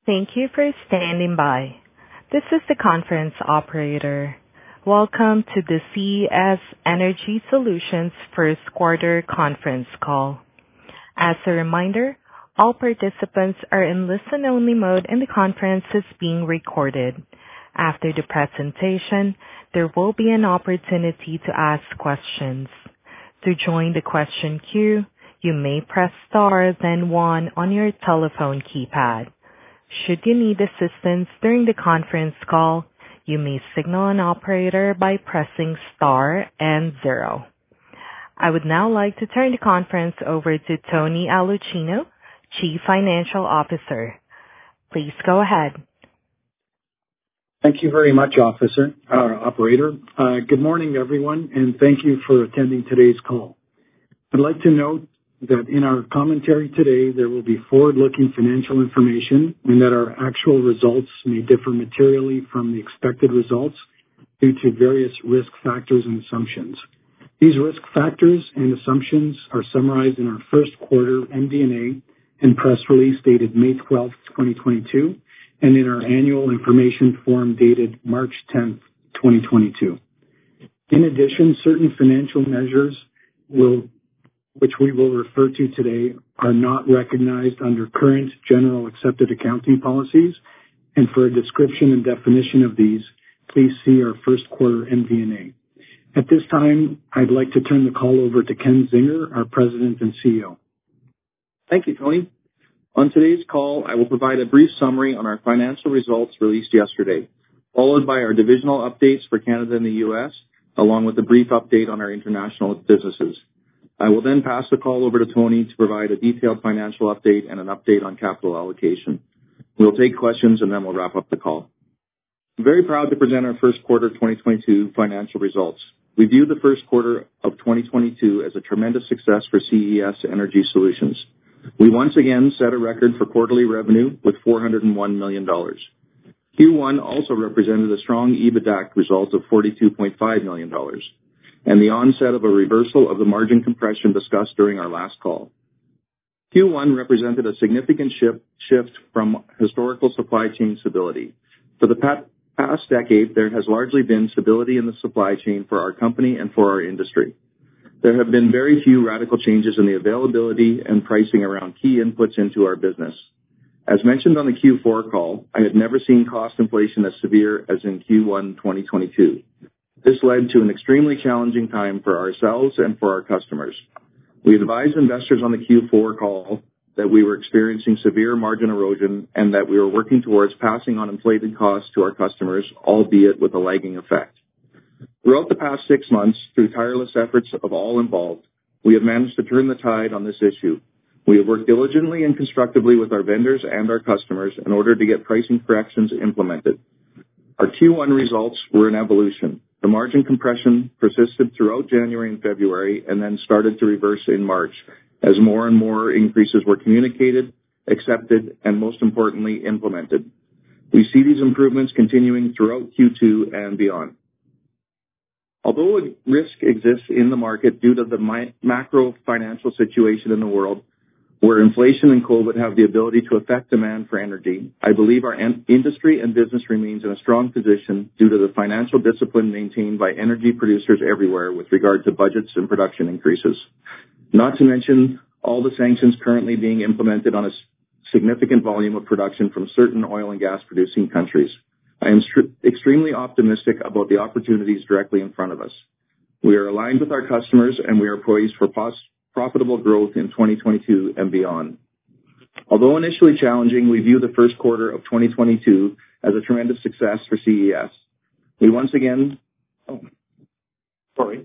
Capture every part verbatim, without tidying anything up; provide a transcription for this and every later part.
Thank you for standing by. This is the conference operator. Welcome to the C E S Energy Solutions first quarter conference call. As a reminder, all participants are in listen-only mode and the conference is being recorded. After the presentation, there will be an opportunity to ask questions. To join the question queue, you may press star then one on your telephone keypad. Should you need assistance during the conference call, you may signal an operator by pressing star and zero. I would now like to turn the conference over to Tony Alucino, Chief Financial Officer. Please go ahead. Thank you very much, officer, uh, operator. Uh, good morning, everyone, and thank you for attending today's call. I'd like to note that in our commentary today, there will be forward-looking financial information and that our actual results may differ materially from the expected results due to various risk factors and assumptions. These risk factors and assumptions are summarized in our first quarter M D and A and press release dated May twelfth, twenty twenty-two, and in our annual information form dated March tenth, twenty twenty-two. In addition, certain financial measures will which we will refer to today, are not recognized under current general accepted accounting policies, and for a description and definition of these, please see our first quarter M D and A. At this time, I'd like to turn the call over to Ken Zinger, our President and C E O. Thank you, Tony. On today's call, I will provide a brief summary on our financial results released yesterday, followed by our divisional updates for Canada and the U S, along with a brief update on our international businesses. I will then pass the call over to Tony to provide a detailed financial update and an update on capital allocation. We'll take questions and then we'll wrap up the call. I'm very proud to present our first quarter twenty twenty-two financial results. We view the first quarter of twenty twenty-two as a tremendous success for C E S Energy Solutions. We once again set a record for quarterly revenue with four hundred one million dollars. Q one also represented a strong EBITDA result of forty-two point five million dollars. And the onset of a reversal of the margin compression discussed during our last call. Q one represented a significant shift, shift from historical supply chain stability. For the past decade, there has largely been stability in the supply chain for our company and for our industry. There have been very few radical changes in the availability and pricing around key inputs into our business. As mentioned on the Q four call, I had never seen cost inflation as severe as in Q one twenty twenty-two. This led to an extremely challenging time for ourselves and for our customers. We advised investors on the Q four call that we were experiencing severe margin erosion and that we were working towards passing on inflated costs to our customers, albeit with a lagging effect. Throughout the past six months, through tireless efforts of all involved, we have managed to turn the tide on this issue. We have worked diligently and constructively with our vendors and our customers in order to get pricing corrections implemented. Our Q one results were an evolution. The margin compression persisted throughout January and February and then started to reverse in March as more and more increases were communicated, accepted, and most importantly, implemented. We see these improvements continuing throughout Q two and beyond. Although a risk exists in the market due to the mi- macro financial situation in the world, where inflation and COVID have the ability to affect demand for energy, I believe our en- industry and business remains in a strong position due to the financial discipline maintained by energy producers everywhere with regard to budgets and production increases. Not to mention all the sanctions currently being implemented on a s- significant volume of production from certain oil and gas producing countries. I am str- extremely optimistic about the opportunities directly in front of us. We are aligned with our customers and we are poised for pos- profitable growth in twenty twenty-two and beyond. Although initially challenging, we view the first quarter of twenty twenty-two as a tremendous success for C E S. We once again, oh, sorry.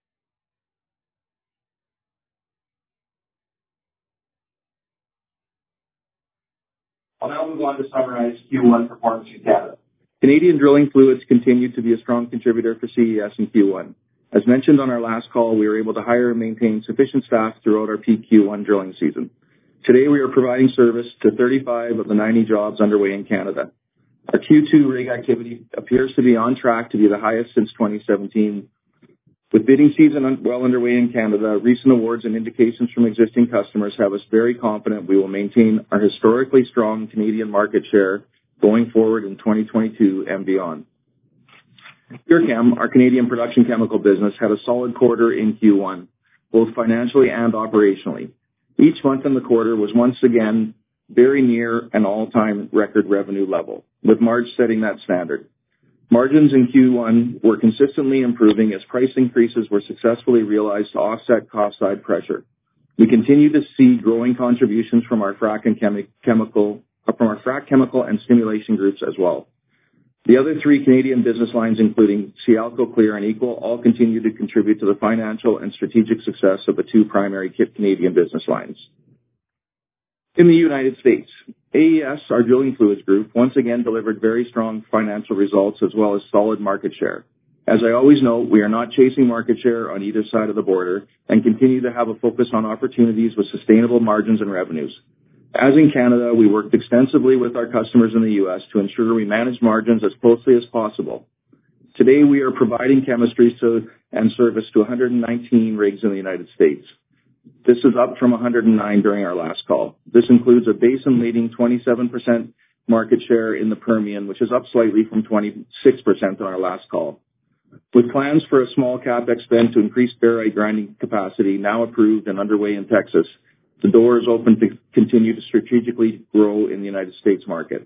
I'll now move on to summarize Q one performance in Canada. Canadian drilling fluids continued to be a strong contributor for C E S in Q one. As mentioned on our last call, we were able to hire and maintain sufficient staff throughout our peak Q one drilling season. Today, we are providing service to thirty-five of the ninety jobs underway in Canada. Our Q two rig activity appears to be on track to be the highest since twenty seventeen. With bidding season well underway in Canada, recent awards and indications from existing customers have us very confident we will maintain our historically strong Canadian market share going forward in twenty twenty-two and beyond. PureChem, our Canadian production chemical business, had a solid quarter in Q one, both financially and operationally. Each month in the quarter was once again very near an all-time record revenue level, with March setting that standard. Margins in Q one were consistently improving as price increases were successfully realized to offset cost-side pressure. We continue to see growing contributions from our frac and chemi- chemical, from our frac chemical and stimulation groups as well. The other three Canadian business lines, including Sialco, Clear, and Equal, all continue to contribute to the financial and strategic success of the two primary Canadian business lines. In the United States, A E S, our drilling fluids group, once again delivered very strong financial results as well as solid market share. As I always note, we are not chasing market share on either side of the border and continue to have a focus on opportunities with sustainable margins and revenues. As in Canada, we worked extensively with our customers in the U S to ensure we manage margins as closely as possible. Today, we are providing chemistries to, and service to one hundred nineteen rigs in the United States. This is up from one hundred nine during our last call. This includes a basin-leading twenty-seven percent market share in the Permian, which is up slightly from twenty-six percent on our last call. With plans for a small capex spend to increase barite grinding capacity now approved and underway in Texas, the door is open to continue to strategically grow in the United States market.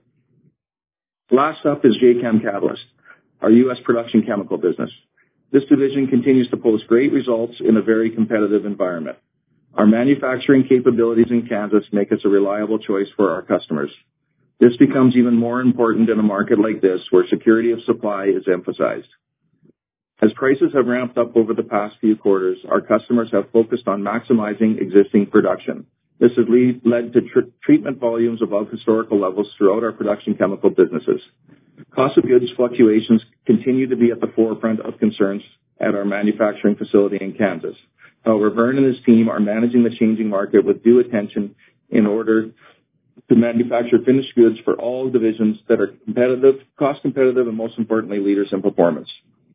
Last up is Jacam Catalyst, our U S production chemical business. This division continues to post great results in a very competitive environment. Our manufacturing capabilities in Kansas make us a reliable choice for our customers. This becomes even more important in a market like this where security of supply is emphasized. As prices have ramped up over the past few quarters, our customers have focused on maximizing existing production. This has lead, led to tr- treatment volumes above historical levels throughout our production chemical businesses. Cost of goods fluctuations continue to be at the forefront of concerns at our manufacturing facility in Kansas. However, Vern and his team are managing the changing market with due attention in order to manufacture finished goods for all divisions that are competitive, cost competitive, and most importantly, leaders in performance.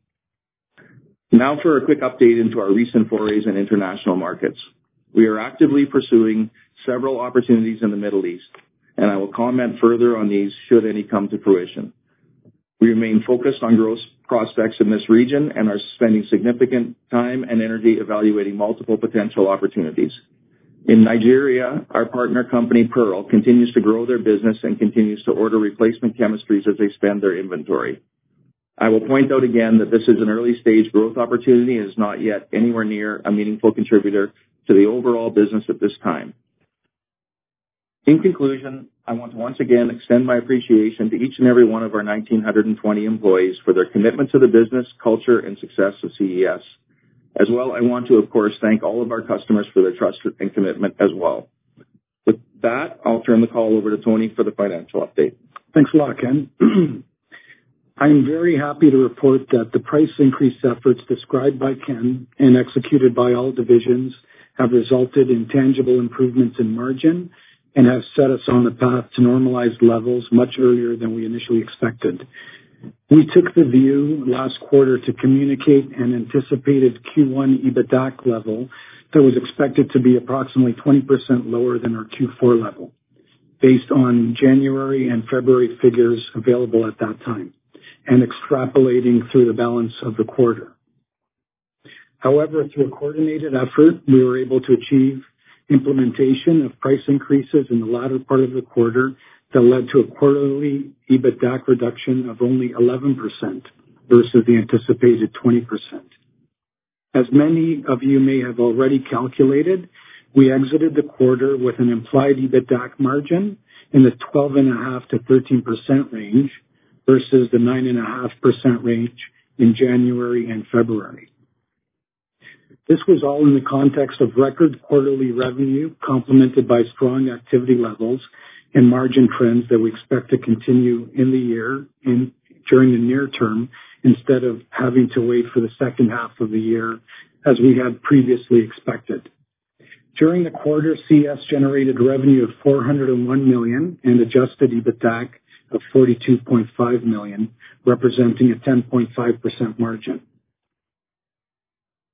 Now for a quick update into our recent forays in international markets. We are actively pursuing several opportunities in the Middle East, and I will comment further on these should any come to fruition. We remain focused on growth prospects in this region and are spending significant time and energy evaluating multiple potential opportunities. In Nigeria, our partner company Pearl continues to grow their business and continues to order replacement chemistries as they spend their inventory. I will point out again that this is an early-stage growth opportunity and is not yet anywhere near a meaningful contributor to the overall business at this time. In conclusion, I want to once again extend my appreciation to each and every one of our one thousand nine hundred twenty employees for their commitment to the business, culture, and success of C E S. As well, I want to, of course, thank all of our customers for their trust and commitment as well. With that, I'll turn the call over to Tony for the financial update. Thanks a lot, Ken. I am very happy to report that the price increase efforts described by Ken and executed by all divisions have resulted in tangible improvements in margin and have set us on the path to normalized levels much earlier than we initially expected. We took the view last quarter to communicate an anticipated Q one EBITDA level that was expected to be approximately twenty percent lower than our Q four level, based on January and February figures available at that time, and extrapolating through the balance of the quarter. However, through a coordinated effort, we were able to achieve implementation of price increases in the latter part of the quarter that led to a quarterly EBITDA reduction of only eleven percent versus the anticipated twenty percent. As many of you may have already calculated, we exited the quarter with an implied EBITDA margin in the twelve point five to thirteen percent range versus the nine point five percent range in January and February. This was all in the context of record quarterly revenue complemented by strong activity levels and margin trends that we expect to continue in the year in, during the near term instead of having to wait for the second half of the year as we had previously expected. During the quarter, C E S generated revenue of four hundred one million dollars and adjusted EBITDA of forty-two point five million dollars, representing a ten point five percent margin.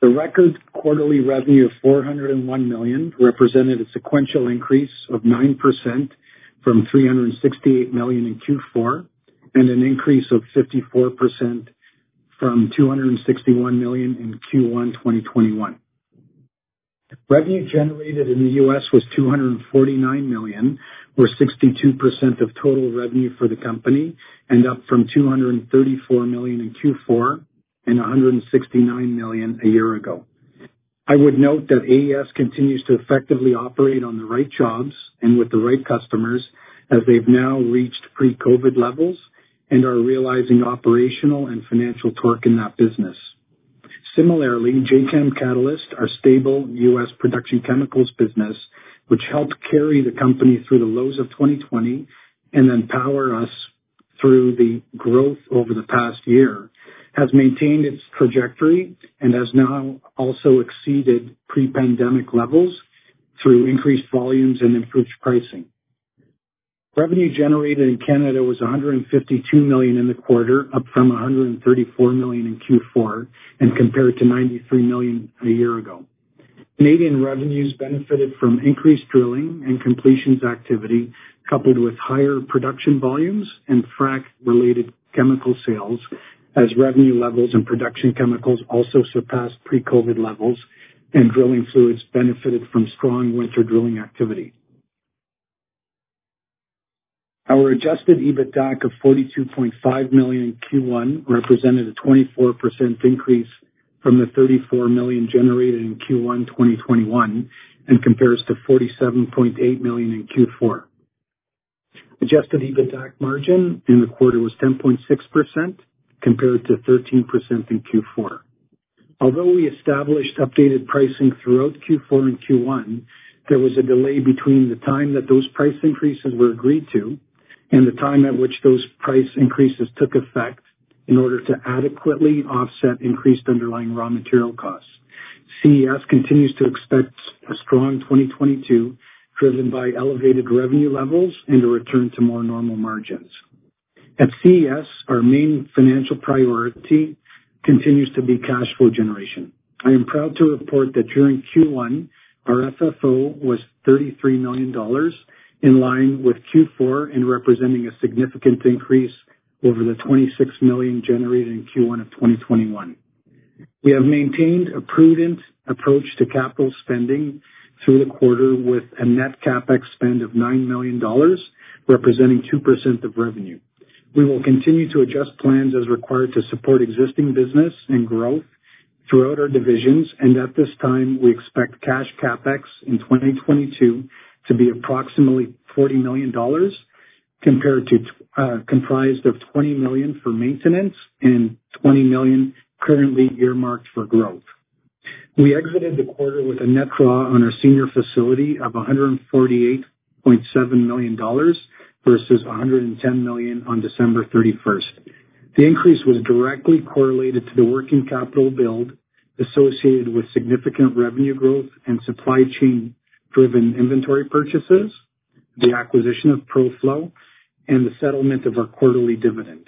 The record quarterly revenue of four hundred one million dollars represented a sequential increase of nine percent from three hundred sixty-eight million dollars in Q four and an increase of fifty-four percent from two hundred sixty-one million dollars in Q one twenty twenty-one. Revenue generated in the U S was two hundred forty-nine million dollars, or sixty-two percent of total revenue for the company, and up from two hundred thirty-four million dollars in Q four and one hundred sixty-nine million dollars a year ago. I would note that A E S continues to effectively operate on the right jobs and with the right customers, as they've now reached pre-COVID levels and are realizing operational and financial torque in that business. Similarly, Jacam Catalyst, our stable U S production chemicals business, which helped carry the company through the lows of twenty twenty and then power us through the growth over the past year, has maintained its trajectory and has now also exceeded pre-pandemic levels through increased volumes and improved pricing. Revenue generated in Canada was one hundred fifty-two million dollars in the quarter, up from one hundred thirty-four million dollars in Q four and compared to ninety-three million dollars a year ago. Canadian revenues benefited from increased drilling and completions activity, coupled with higher production volumes and frac-related chemical sales, as revenue levels in production chemicals also surpassed pre-COVID levels and drilling fluids benefited from strong winter drilling activity. Our adjusted EBITDA of forty-two point five million dollars in Q one represented a twenty-four percent increase from the thirty-four million dollars generated in Q one twenty twenty-one and compares to forty-seven point eight million dollars in Q four. Adjusted EBITDA margin in the quarter was ten point six percent compared to thirteen percent in Q four. Although we established updated pricing throughout Q four and Q one, there was a delay between the time that those price increases were agreed to and the time at which those price increases took effect in order to adequately offset increased underlying raw material costs. C E S continues to expect a strong twenty twenty-two, driven by elevated revenue levels and a return to more normal margins. At C E S, our main financial priority continues to be cash flow generation. I am proud to report that during Q one, our F F O was thirty-three million dollars, in line with Q four and representing a significant increase over the twenty-six million dollars generated in Q one of twenty twenty-one. We have maintained a prudent approach to capital spending through the quarter with a net CapEx spend of nine million dollars, representing two percent of revenue. We will continue to adjust plans as required to support existing business and growth throughout our divisions, and at this time, we expect cash CapEx in twenty twenty-two to be approximately forty million dollars, compared to uh, comprised of twenty million dollars for maintenance and twenty million dollars currently earmarked for growth. We exited the quarter with a net draw on our senior facility of one hundred forty-eight point seven million dollars versus one hundred ten million dollars on December thirty-first. The increase was directly correlated to the working capital build associated with significant revenue growth and supply chain driven inventory purchases, the acquisition of ProFlow, and the settlement of our quarterly dividend.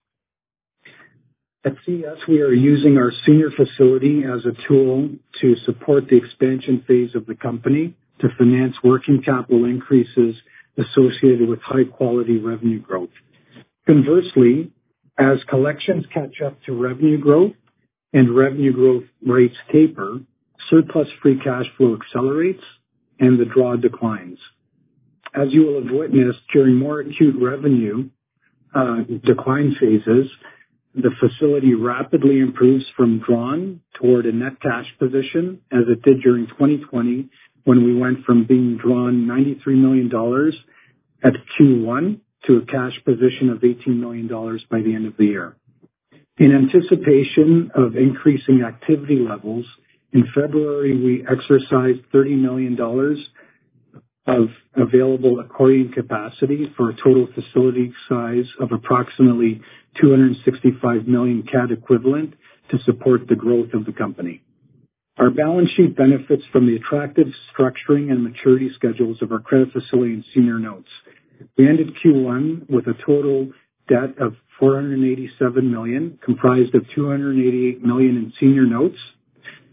At C E S, we are using our senior facility as a tool to support the expansion phase of the company to finance working capital increases associated with high quality revenue growth. Conversely, as collections catch up to revenue growth and revenue growth rates taper, surplus free cash flow accelerates and the draw declines. As you will have witnessed during more acute revenue uh, decline phases, the facility rapidly improves from drawn toward a net cash position, as it did during twenty twenty, when we went from being drawn ninety-three million dollars at Q one to a cash position of eighteen million dollars by the end of the year. In anticipation of increasing activity levels, in February we exercised thirty million dollars of available accordion capacity for a total facility size of approximately two hundred sixty-five million C A D equivalent to support the growth of the company. Our balance sheet benefits from the attractive structuring and maturity schedules of our credit facility and senior notes. We ended Q one with a total debt of four hundred eighty-seven million dollars, comprised of two hundred eighty-eight million dollars in senior notes,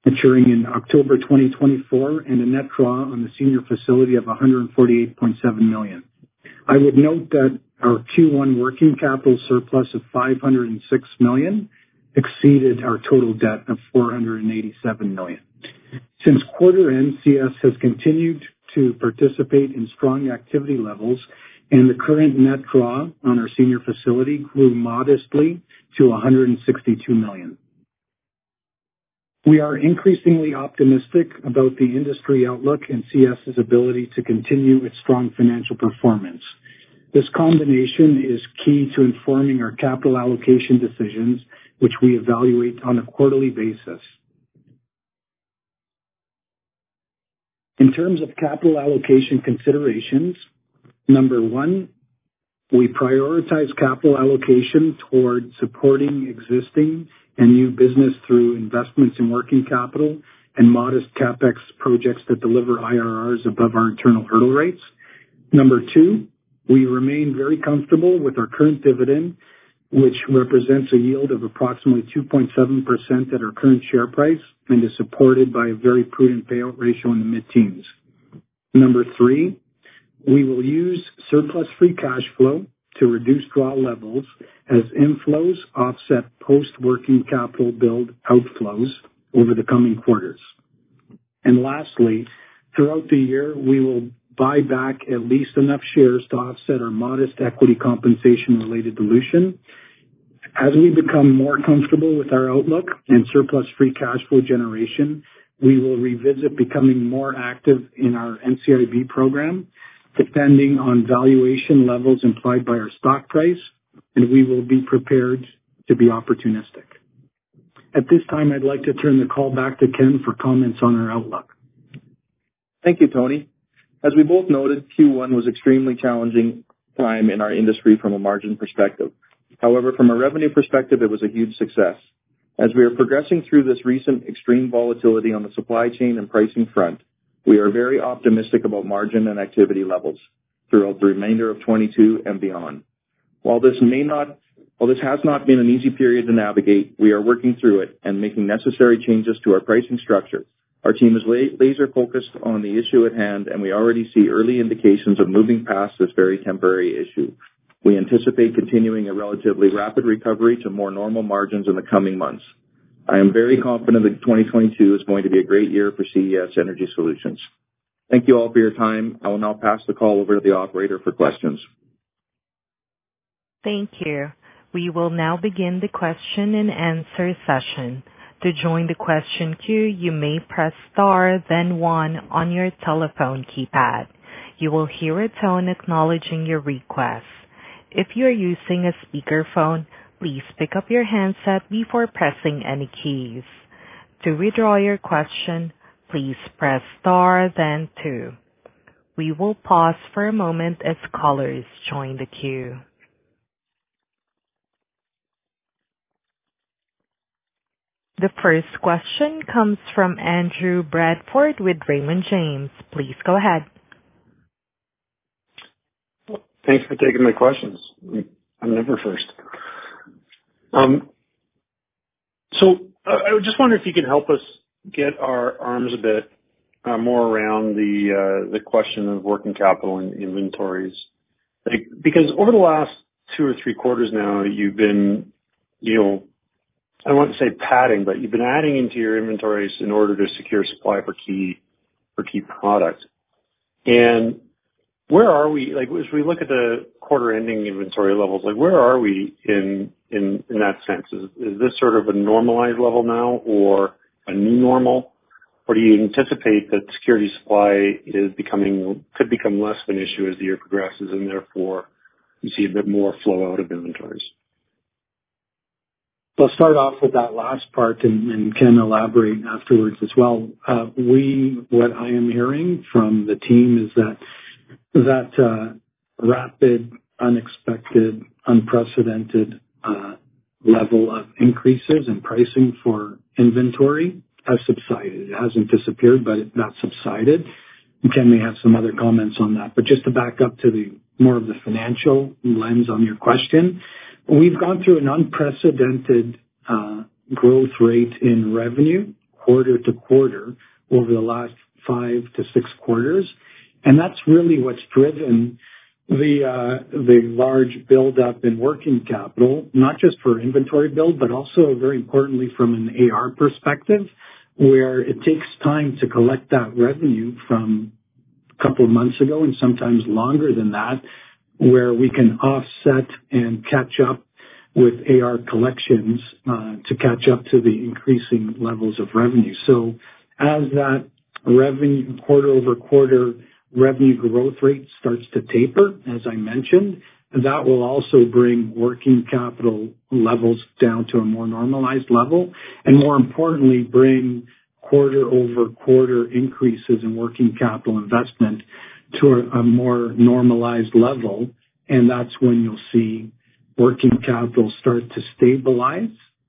maturing in October twenty twenty-four, and a net draw on the senior facility of one hundred forty-eight point seven million dollars. I would note that our Q one working capital surplus of five hundred six million dollars exceeded our total debt of four hundred eighty-seven million dollars. Since quarter end, C S has continued to participate in strong activity levels, and the current net draw on our senior facility grew modestly to one hundred sixty-two million dollars. We are increasingly optimistic about the industry outlook and CS's ability to continue its strong financial performance. This combination is key to informing our capital allocation decisions, which we evaluate on a quarterly basis. In terms of capital allocation considerations, number one, we prioritize capital allocation toward supporting existing and new business through investments in working capital and modest CapEx projects that deliver I R Rs above our internal hurdle rates. Number two, we remain very comfortable with our current dividend, which represents a yield of approximately two point seven percent at our current share price and is supported by a very prudent payout ratio in the mid-teens. Number three, we will use surplus free cash flow to reduce draw levels as inflows offset post-working capital build outflows over the coming quarters. And lastly, throughout the year, we will buy back at least enough shares to offset our modest equity compensation-related dilution. As we become more comfortable with our outlook and surplus free cash flow generation, we will revisit becoming more active in our N C I B program, depending on valuation levels implied by our stock price, and we will be prepared to be opportunistic. At this time, I'd like to turn the call back to Ken for comments on our outlook. Thank you, Tony. As we both noted, Q one was extremely challenging time in our industry from a margin perspective. However, from a revenue perspective, it was a huge success. As we are progressing through this recent extreme volatility on the supply chain and pricing front, we are very optimistic about margin and activity levels throughout the remainder of twenty-two and beyond. While this may not, while this has not been an easy period to navigate, we are working through it and making necessary changes to our pricing structure. Our team is laser focused on the issue at hand, and we already see early indications of moving past this very temporary issue. We anticipate continuing a relatively rapid recovery to more normal margins in the coming months. I am very confident that twenty twenty-two is going to be a great year for C E S Energy Solutions. Thank you all for your time. I will now pass the call over to the operator for questions. Thank you. We will now begin the question and answer session. To join the question queue, you may press star, then one on your telephone keypad. You will hear a tone acknowledging your request. If you are using a speakerphone, please pick up your handset before pressing any keys. To withdraw your question, please press star, then two. We will pause for a moment as callers join the queue. The first question comes from Andrew Bradford with Raymond James. Please go ahead. Thanks for taking my questions. I'm never first. Um, so uh, I just wonder if you can help us get our arms a bit uh, more around the uh, the question of working capital and inventories, like, because over the last two or three quarters now, you've been, you know, I don't want to say padding, but you've been adding into your inventories in order to secure supply for key for key products. And where are we, like, as we look at the quarter-ending inventory levels, like, where are we in in, in that sense? Is, is this sort of a normalized level now, or a new normal? Or do you anticipate that security supply is becoming, could become less of an issue as the year progresses, and therefore you see a bit more flow out of inventories? I'll start off with that last part and, and can elaborate afterwards as well. Uh, we, what I am hearing from the team is that that uh, rapid, unexpected, unprecedented uh, level of increases in pricing for inventory has subsided. It hasn't disappeared, but it's not subsided. Ken may have some other comments on that. But just to back up to the more of the financial lens on your question, we've gone through an unprecedented uh, growth rate in revenue quarter to quarter over the last five to six quarters. And that's really what's driven the uh, the large buildup in working capital, not just for inventory build, but also very importantly from an A R perspective, where it takes time to collect that revenue from a couple of months ago and sometimes longer than that, where we can offset and catch up with A R collections uh, to catch up to the increasing levels of revenue. So as that revenue quarter over quarter revenue growth rate starts to taper, as I mentioned, that will also bring working capital levels down to a more normalized level, and more importantly, bring quarter over quarter increases in working capital investment to a, a more normalized level. And that's when you'll see working capital start to stabilize,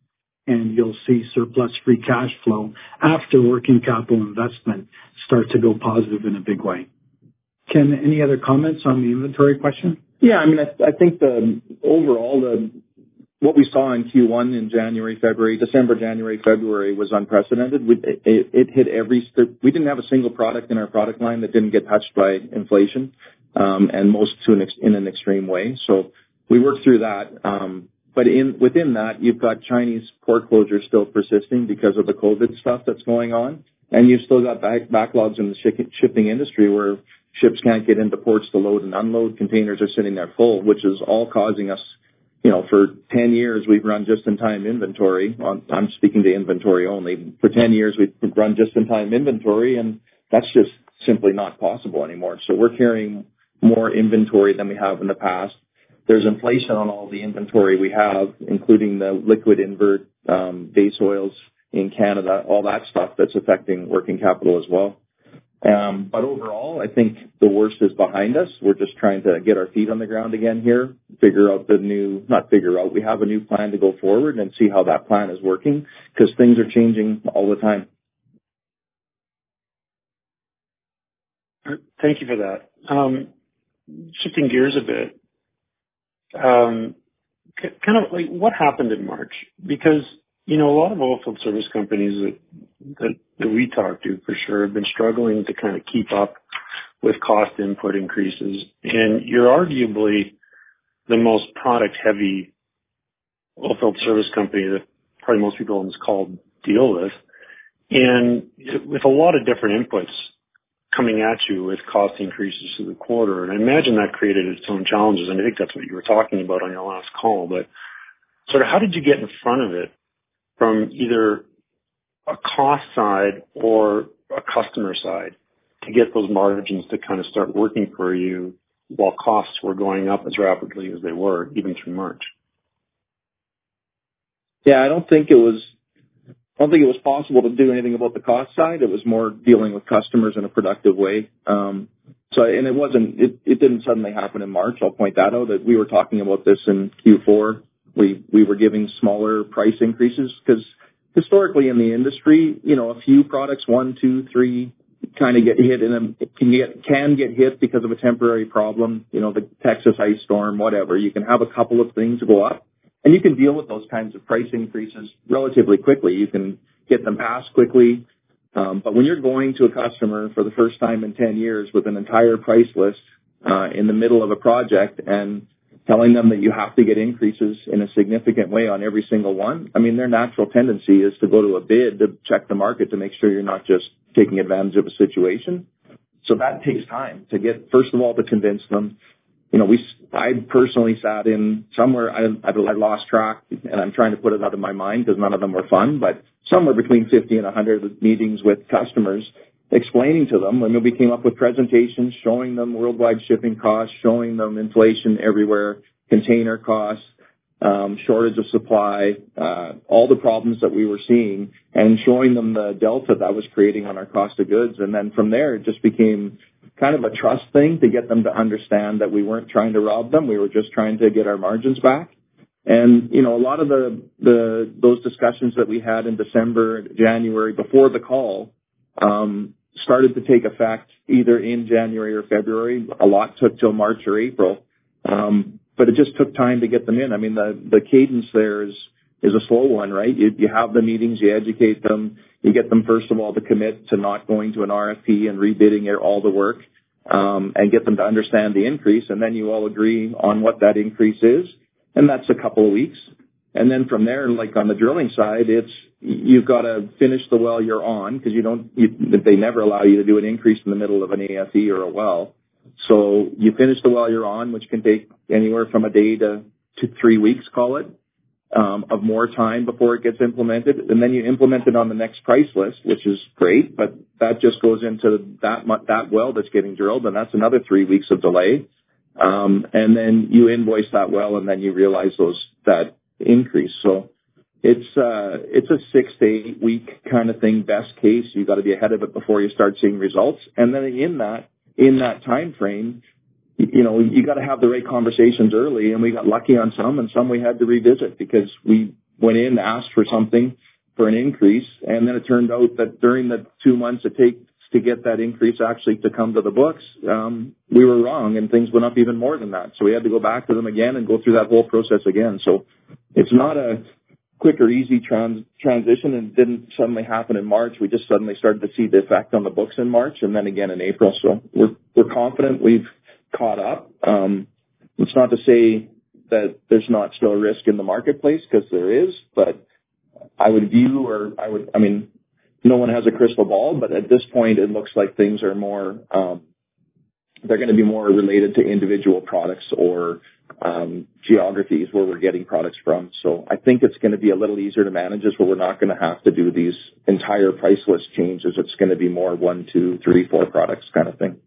and you'll see surplus free cash flow after working capital investment start to go positive in a big way. Ken, any other comments on the inventory question? Yeah, I mean, I, I think the overall, the what we saw in Q one in January, February, December, January, February was unprecedented. We, it, it hit every, we didn't have a single product in our product line that didn't get touched by inflation, um, and most to an ex, in an extreme way. So we worked through that. Um, but in within that, you've got Chinese port closures still persisting because of the COVID stuff that's going on, and you've still got back, backlogs in the shipping, shipping industry where ships can't get into ports to load and unload. Containers are sitting there full, which is all causing us, you know, for ten years we've run just-in-time inventory. I'm speaking to inventory only. For ten years we've run just-in-time inventory, and that's just simply not possible anymore. So we're carrying more inventory than we have in the past. There's inflation on all the inventory we have, including the liquid invert, um, base oils in Canada, all that stuff that's affecting working capital as well. Um, but overall, I think the worst is behind us. We're just trying to get our feet on the ground again here, figure out the new, not figure out, we have a new plan to go forward and see how that plan is working, because things are changing all the time. Thank you for that. Um, shifting gears a bit, um, c- kind of like what happened in March? Because, you know, a lot of oilfield service companies that, that, that we talk to for sure have been struggling to kind of keep up with cost input increases. And you're arguably the most product heavy oilfield service company that probably most people on this call deal with. And with a lot of different inputs coming at you with cost increases through the quarter. And I imagine that created its own challenges. And I think that's what you were talking about on your last call. But sort of how did you get in front of it from either a cost side or a customer side to get those margins to kind of start working for you while costs were going up as rapidly as they were, even through March? Yeah, I don't think it was I don't think it was possible to do anything about the cost side. It was more dealing with customers in a productive way. Um, so, and it wasn't, it, it didn't suddenly happen in March. I'll point that out, that we were talking about this in Q four. We, we were giving smaller price increases because historically in the industry, you know, a few products, one, two, three, kind of get hit and can get, can get hit because of a temporary problem, you know, the Texas ice storm, whatever. You can have a couple of things go up. And you can deal with those kinds of price increases relatively quickly. You can get them passed quickly. Um, but when you're going to a customer for the first time in ten years with an entire price list uh, in the middle of a project and telling them that you have to get increases in a significant way on every single one, I mean, their natural tendency is to go to a bid to check the market to make sure you're not just taking advantage of a situation. So that takes time to get, first of all, to convince them. You know, we, I personally sat in somewhere, I, I lost track, and I'm trying to put it out of my mind because none of them were fun, but somewhere between fifty and one hundred meetings with customers explaining to them. I mean, we came up with presentations showing them worldwide shipping costs, showing them inflation everywhere, container costs, um, shortage of supply, uh, all the problems that we were seeing, and showing them the delta that was creating on our cost of goods. And then from there, it just became kind of a trust thing to get them to understand that we weren't trying to rob them. We were just trying to get our margins back. And, you know, a lot of the, the, those discussions that we had in December, January, before the call, um, started to take effect either in January or February. A lot took till March or April. Um, but it just took time to get them in. I mean, the, the cadence there is is a slow one, right? You, you have the meetings, you educate them, you get them, first of all, to commit to not going to an R F P and rebidding all the work, um, and get them to understand the increase, and then you all agree on what that increase is, and that's a couple of weeks. And then from there, like on the drilling side, it's, you've got to finish the well you're on, because you don't, you, they never allow you to do an increase in the middle of an A F E or a well. So you finish the well you're on, which can take anywhere from a day to, to three weeks, call it, um, of more time before it gets implemented. And then you implement it on the next price list, which is great, but that just goes into that, that well that's getting drilled, and that's another three weeks of delay. Um, and then you invoice that well, and then you realize those, that increase. So it's, uh, it's a six to eight week kind of thing. Best case, you got to be ahead of it before you start seeing results. And then in that, in that time frame, you know, you got to have the right conversations early, and we got lucky on some, and some we had to revisit because we went in, asked for something for an increase, and then it turned out that during the two months it takes to get that increase actually to come to the books, um, we were wrong, and things went up even more than that. So we had to go back to them again and go through that whole process again. So it's not a quick or easy trans- transition, and it didn't suddenly happen in March. We just suddenly started to see the effect on the books in March, and then again in April. So we're we're confident we've caught up. Um, it's not to say that there's not still a risk in the marketplace, because there is, but I would view, or I would, I mean, no one has a crystal ball, but at this point it looks like things are more, um, they're going to be more related to individual products or um, geographies where we're getting products from. So I think it's going to be a little easier to manage this, where we're not going to have to do these entire price list changes. It's going to be more one, two, three, four products kind of thing.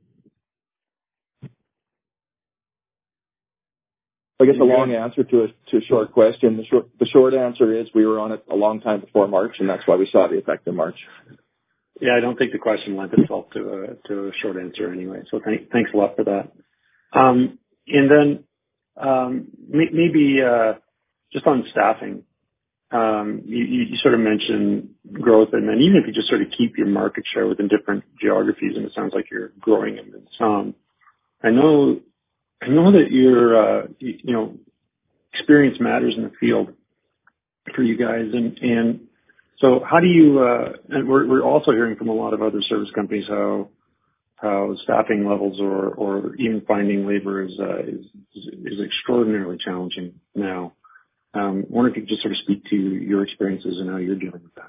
I guess a long answer to a, to a short question. The short, the short answer is we were on it a long time before March, and that's why we saw the effect in March. Yeah, I don't think the question lent itself to a, to a short answer anyway. So thank, thanks a lot for that. Um, and then um, may, maybe uh, just on staffing, um, you, you sort of mentioned growth, and then even if you just sort of keep your market share within different geographies, and it sounds like you're growing them in some. I know. I know that your, uh, you, you know, experience matters in the field for you guys. And, and so how do you, uh, and we're, we're also hearing from a lot of other service companies how, how staffing levels or, or even finding labor is, uh, is, is extraordinarily challenging now. Um, I wonder if you could just sort of speak to your experiences and how you're dealing with that.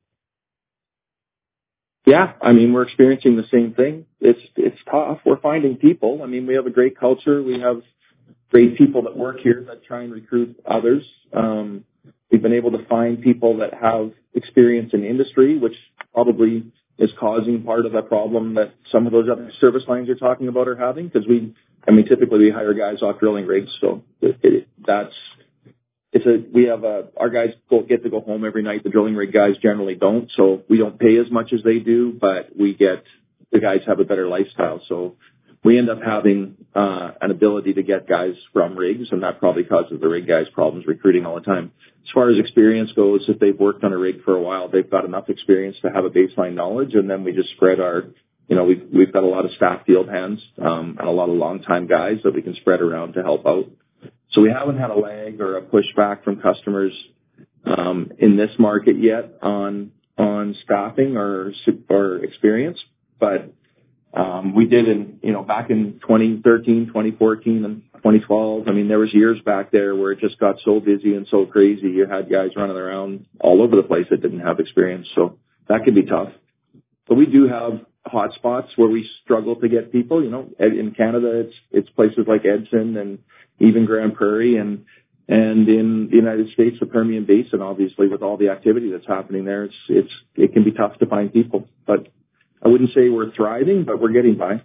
Yeah, I mean, we're experiencing the same thing. It's it's tough. We're finding people. I mean, we have a great culture. We have great people that work here that try and recruit others. Um, we've been able to find people that have experience in industry, which probably is causing part of the problem that some of those other service lines you're talking about are having. Because we, I mean, typically we hire guys off drilling rigs, so it, it, that's. It's a, we have a, our guys go, get to go home every night. The drilling rig guys generally don't, so we don't pay as much as they do, but we get, the guys have a better lifestyle. So we end up having, uh, an ability to get guys from rigs, and that probably causes the rig guys problems recruiting all the time. As far as experience goes, if they've worked on a rig for a while, they've got enough experience to have a baseline knowledge, and then we just spread our, you know, we've, we've got a lot of staff field hands, um, and a lot of long-time guys that we can spread around to help out. So we haven't had a lag or a pushback from customers um, in this market yet on on staffing or or experience, but um, we did in you know back in twenty thirteen, twenty fourteen, and twenty twelve. I mean, there was years back there where it just got so busy and so crazy. You had guys running around all over the place that didn't have experience, so that could be tough. But we do have hot spots where we struggle to get people. You know, in Canada, it's it's places like Edson and even Grand Prairie, and and in the United States, the Permian Basin, obviously, with all the activity that's happening there, it's it's it can be tough to find people. But I wouldn't say we're thriving, but we're getting by.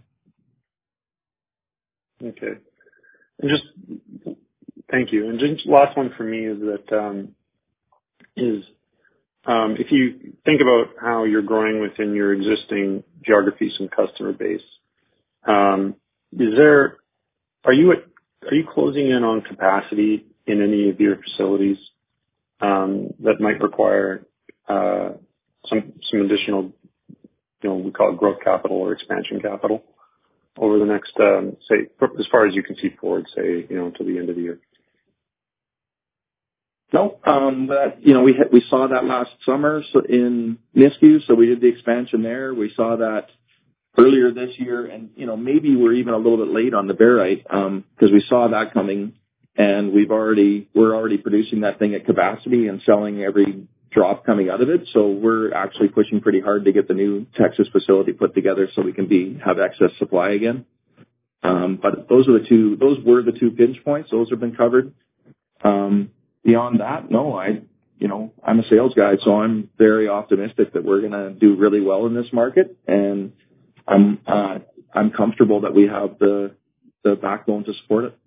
Okay, and just thank you. And just last one for me is that um, is um, if you think about how you're growing within your existing geographies and customer base, um, is there are you at Are you closing in on capacity in any of your facilities um, that might require uh, some some additional, you know, we call it growth capital or expansion capital over the next, um, say, as far as you can see forward, say, you know, until the end of the year? No, um, but, you know, we had, we saw that last summer so in Nisku, so we did the expansion there. We saw that earlier this year, and, you know, maybe we're even a little bit late on the barite, um, because we saw that coming, and we've already, we're already producing that thing at capacity and selling every drop coming out of it. So we're actually pushing pretty hard to get the new Texas facility put together so we can be, have excess supply again. Um, but those are the two, those were the two pinch points. Those have been covered. Um, beyond that, no, I, you know, I'm a sales guy, so I'm very optimistic that we're going to do really well in this market. And I'm, uh, I'm comfortable that we have the, the backbone to support it.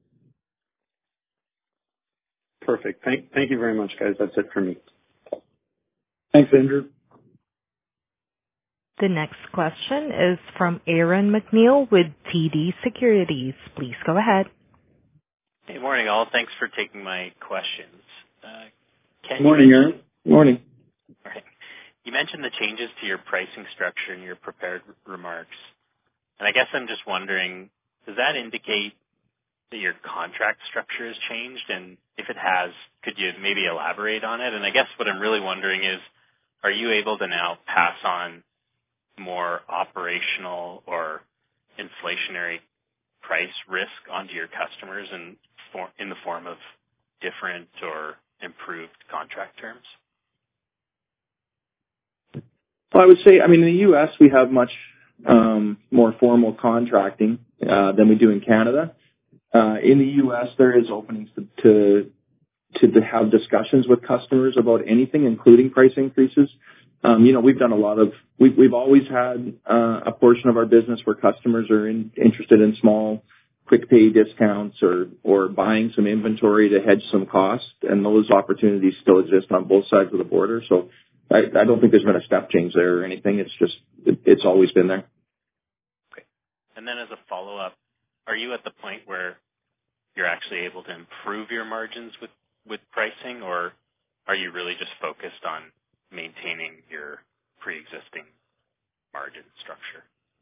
Perfect. Thank, thank you very much, guys. That's it for me. Thanks, Andrew. The next question is from Aaron McNeil with T D Securities. Please go ahead. Hey, morning, all. Thanks for taking my questions. Uh, Good morning, Aaron. Morning. All right. You mentioned the changes to your pricing structure in your prepared remarks. And I guess I'm just wondering, does that indicate that your contract structure has changed? And if it has, could you maybe elaborate on it? And I guess what I'm really wondering is, are you able to now pass on more operational or inflationary price risk onto your customers in, for, in the form of different or improved contract terms? Well, I would say, I mean, in the U S, we have much um, more formal contracting uh, than we do in Canada. Uh, in the U S, there is openings to, to to have discussions with customers about anything, including price increases. Um, you know, we've done a lot of, we've, we've always had uh, a portion of our business where customers are in, interested in small, quick pay discounts or, or buying some inventory to hedge some cost, and those opportunities still exist on both sides of the border. So I, I don't think there's been a step change there or anything. It's just, it, it's always been there. Okay. And then as a follow-up, are you at the point where you're actually able to improve your margins with, with pricing, or are you really just focused on maintaining your pre-existing margin structure?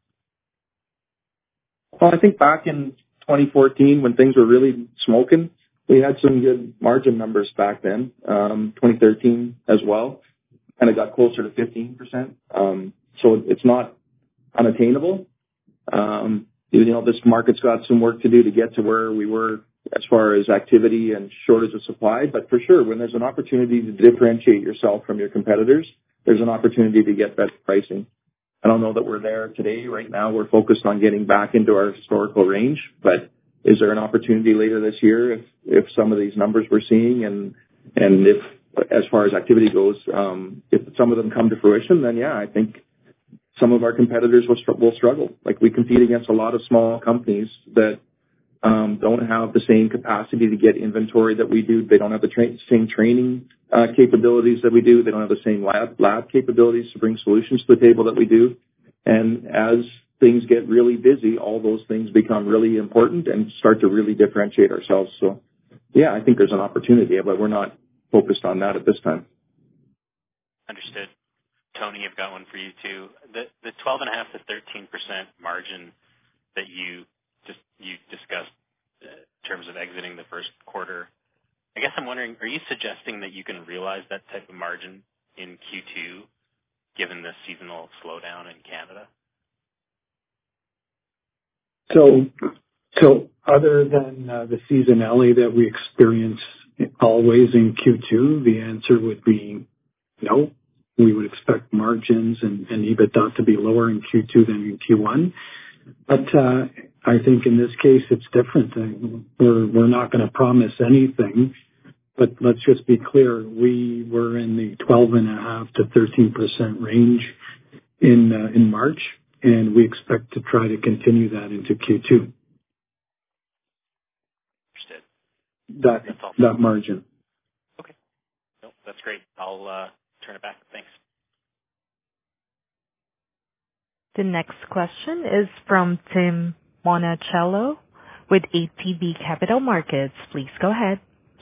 Well, I think back in twenty fourteen, when things were really smoking, we had some good margin numbers back then. Um, twenty thirteen as well, and it got closer to fifteen percent. Um, so it's not unattainable. Um, you know, this market's got some work to do to get to where we were as far as activity and shortage of supply. But for sure, when there's an opportunity to differentiate yourself from your competitors, there's an opportunity to get better pricing. I don't know that we're there today. Right now, we're focused on getting back into our historical range. But is there an opportunity later this year if, if some of these numbers we're seeing and and if, as far as activity goes, um, if some of them come to fruition, then yeah, I think some of our competitors will, str- will struggle. Like, we compete against a lot of small companies that um, don't have the same capacity to get inventory that we do. They don't have the tra- same training uh, capabilities that we do. They don't have the same lab, lab capabilities to bring solutions to the table that we do. And as things get really busy, all those things become really important and start to really differentiate ourselves. So, yeah, I think there's an opportunity, but we're not focused on that at this time. Understood. Tony, I've got one for you too. The the twelve point five to thirteen percent margin that you just you discussed uh, in terms of exiting the first quarter, I guess I'm wondering, are you suggesting that you can realize that type of margin in Q two given the seasonal slowdown in Canada? So, so other than uh, the seasonality that we experience always in Q two, the answer would be no. We would expect margins and, and EBITDA to be lower in Q two than in Q one. But uh, I think in this case it's different. We're, we're not going to promise anything, but let's just be clear. We were in the twelve point five to thirteen percent range in uh, in March, and we expect to try to continue that into Q two. Understood. That, That's all. that margin. Okay. No, that's great. I'll uh, turn it back. Thanks. The next question is from Tim Monachello with A T B Capital Markets. Please go ahead.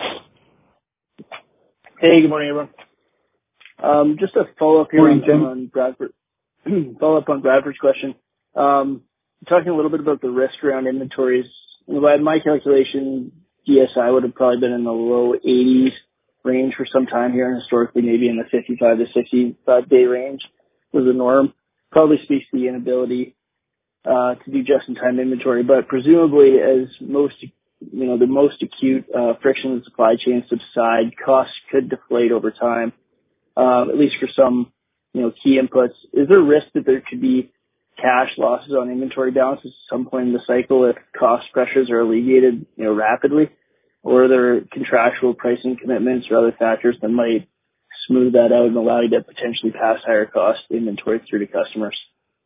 Hey, good morning, everyone. Um, just a follow-up here Morning, on, on Bradford. follow-up on Bradford's question. Um, talking a little bit about the risk around inventories. By my calculation, D S I would have probably been in the low eighties. range for some time here, and historically maybe in the fifty-five to sixty-five day range was the norm. Probably speaks to the inability uh, to do just-in-time inventory, but presumably as most, you know, the most acute uh, friction in the supply chain subside, costs could deflate over time, uh, at least for some, you know, key inputs. Is there a risk that there could be cash losses on inventory balances at some point in the cycle if cost pressures are alleviated, you know, rapidly? Or are there contractual pricing commitments or other factors that might smooth that out and allow you to potentially pass higher cost inventory through to customers?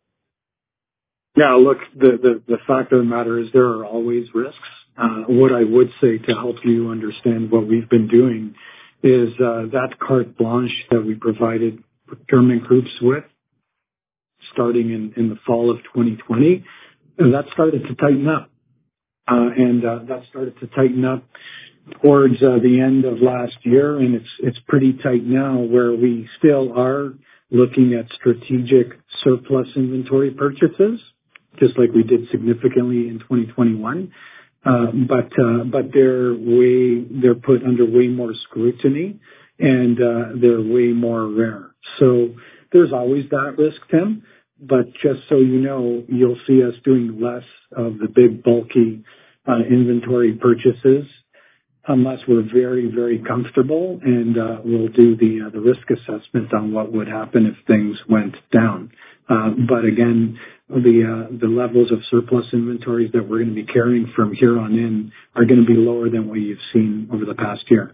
Yeah, look, the, the, the fact of the matter is there are always risks. Uh, what I would say to help you understand what we've been doing is uh, that carte blanche that we provided procurement groups with starting in, in the fall of twenty twenty, and that started to tighten up. Uh, and uh, that started to tighten up towards uh, the end of last year, and it's it's pretty tight now where we still are looking at strategic surplus inventory purchases, just like we did significantly in twenty twenty-one. Uh, but uh, but they're way they're put under way more scrutiny, and uh, they're way more rare. So there's always that risk, Tim. But just so you know, you'll see us doing less of the big bulky uh, inventory purchases, unless we're very, very comfortable, and uh, we'll do the uh, the risk assessment on what would happen if things went down. Uh, but again, the uh, the levels of surplus inventories that we're going to be carrying from here on in are going to be lower than what you've seen over the past year.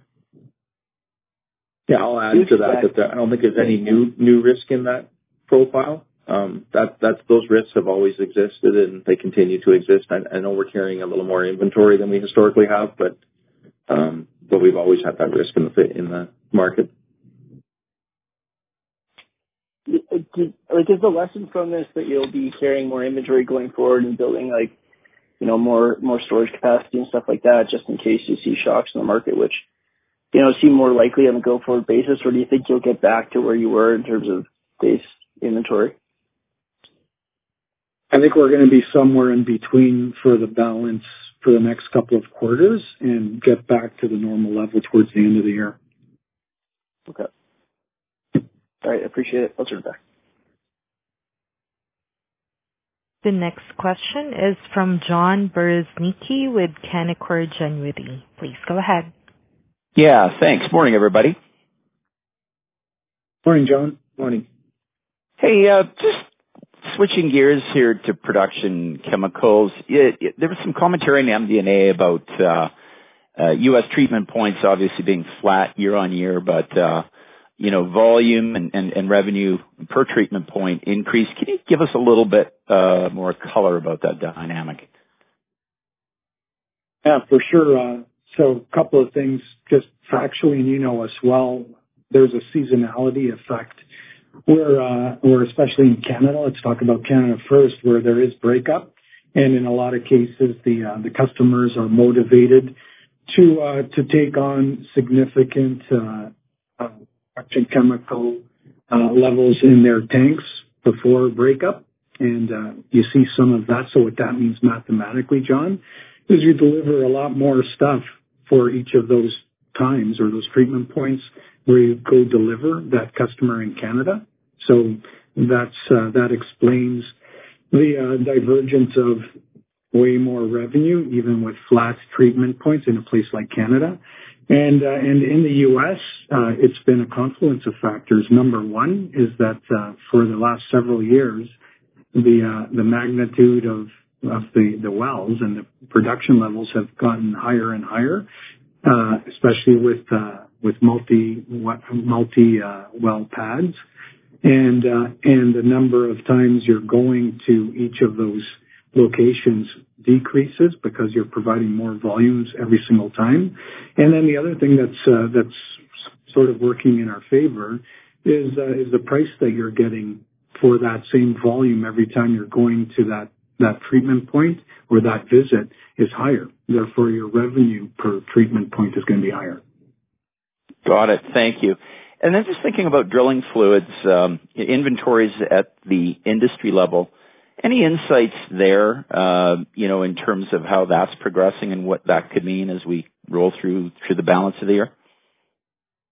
Yeah, I'll add to that that I don't think there's any new new risk in that profile. Um, that that's those risks have always existed and they continue to exist. I, I know we're carrying a little more inventory than we historically have, but um, but we've always had that risk in the in the market. Like, is the lesson from this that you'll be carrying more inventory going forward and building, like, you know, more more storage capacity and stuff like that, just in case you see shocks in the market, which, you know, seem more likely on a go-forward basis, or do you think you'll get back to where you were in terms of base inventory? I think we're going to be somewhere in between for the balance for the next couple of quarters and get back to the normal level towards the end of the year. Okay. All right, I appreciate it. I'll turn it back. The next question is from John Bereznicki with Canaccord Genuity. Please go ahead. Yeah, thanks. Morning, everybody. Morning, John. Morning. Hey, uh, just switching gears here to production chemicals. It, it, there was some commentary in the M D and A about uh, uh, U S treatment points obviously being flat year on year, but uh, you know, volume and, and, and revenue per treatment point increase. Can you give us a little bit uh, more color about that dynamic? Yeah, for sure. Uh, so a couple of things just factually, and you know as well, there's a seasonality effect where, uh, where especially in Canada, let's talk about Canada first, where there is breakup. And in a lot of cases, the, uh, the customers are motivated to, uh, to take on significant, uh, uh production chemical uh, levels in their tanks before breakup, and uh, you see some of that. So what that means mathematically, John, is you deliver a lot more stuff for each of those times or those treatment points where you go deliver that customer in Canada. So that's uh, that explains the uh, divergence of way more revenue, even with flat treatment points in a place like Canada. And uh, and in the U S, uh, it's been a confluence of factors. Number one is that uh, for the last several years, the uh, the magnitude of of the, the wells and the production levels have gotten higher and higher, uh, especially with uh, with multi multi uh, well pads, and uh, and the number of times you're going to each of those locations decreases because you're providing more volumes every single time. And then the other thing that's uh, that's sort of working in our favor is uh, is the price that you're getting for that same volume every time you're going to that that treatment point or that visit is higher. Therefore, your revenue per treatment point is going to be higher. Got it. Thank you. And then just thinking about drilling fluids, um, inventories at the industry level. Any insights there, uh, you know, in terms of how that's progressing and what that could mean as we roll through through the balance of the year?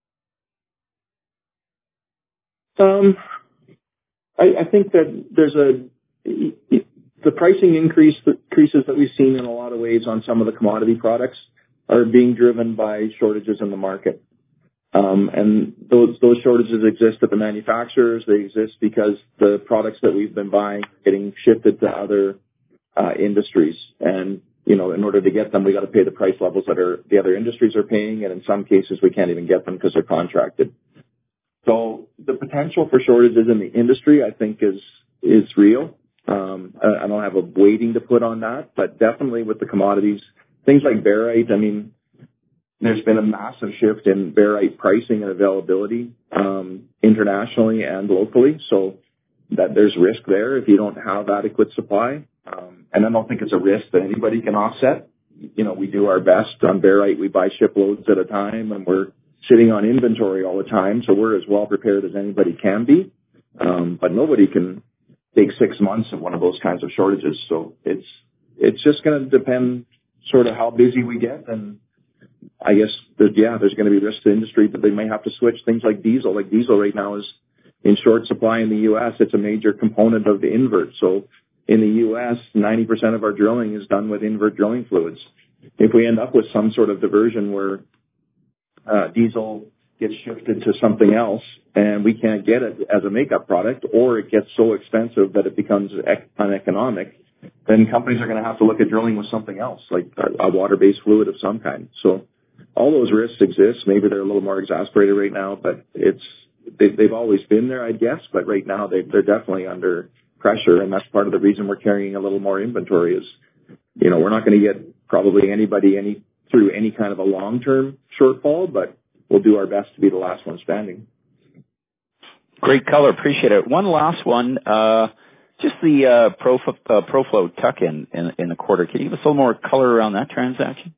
Um, I, I think that there's a the pricing increase the increases that we've seen in a lot of ways on some of the commodity products are being driven by shortages in the market. Um, and those those shortages exist at the manufacturers. They exist because the products that we've been buying are getting shifted to other uh, industries. And, you know, in order to get them, we got to pay the price levels that are the other industries are paying. And in some cases, we can't even get them because they're contracted. So the potential for shortages in the industry, I think, is is real. Um, I, I don't have a weighting to put on that, but definitely with the commodities, things like barite, I mean, there's been a massive shift in barite pricing and availability um, internationally and locally, so that there's risk there if you don't have adequate supply. Um, and I don't think it's a risk that anybody can offset. You know, we do our best on barite. We buy shiploads at a time, and we're sitting on inventory all the time, so we're as well prepared as anybody can be. Um, but nobody can take six months of one of those kinds of shortages. So it's it's just going to depend sort of how busy we get, and I guess that, yeah, there's going to be risk to industry that they may have to switch things like diesel. Like diesel right now is in short supply in the U S. It's a major component of the invert. So in the U S, ninety percent of our drilling is done with invert drilling fluids. If we end up with some sort of diversion where uh, diesel gets shifted to something else and we can't get it as a makeup product, or it gets so expensive that it becomes uneconomic, then companies are going to have to look at drilling with something else, like a water-based fluid of some kind. So all those risks exist. Maybe they're a little more exasperated right now, but it's they, they've always been there, I guess. But right now they, they're definitely under pressure, and that's part of the reason we're carrying a little more inventory. Is you know we're not going to get probably anybody any through any kind of a long-term shortfall, but we'll do our best to be the last one standing. Great color, appreciate it. One last one. Uh, Just the uh, Pro, uh, ProFlow tuck-in in, in the quarter. Can you give us a little more color around that transaction?